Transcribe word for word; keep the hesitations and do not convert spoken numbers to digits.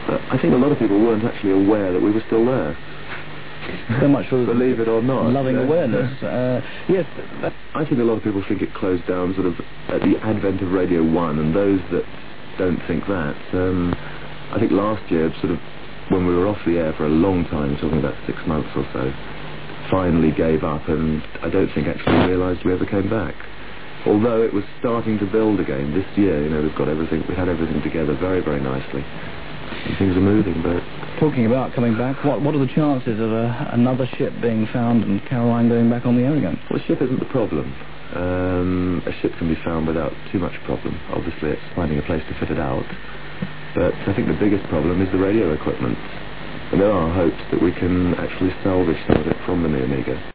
uh, I think a lot of people weren't actually aware that we were still there. So much for believe it or not, loving yeah. awareness. Uh, yes, that I think a lot of people think it closed down sort of at the advent of Radio One, and those that don't think that, um, I think last year, sort of when we were off the air for a long time, talking about six months or so, finally gave up, and I don't think actually realised we ever came back. Although it was starting to build again this year, you know, we've got everything, we had everything together very, very nicely. And things are moving, but... Talking about coming back, what what are the chances of a, another ship being found and Caroline going back on the air again? Well, a ship isn't the problem. Um, a ship can be found without too much problem. Obviously, it's finding a place to fit it out. But I think the biggest problem is the radio equipment. And there are hopes that we can actually salvage some of it from the Neomega.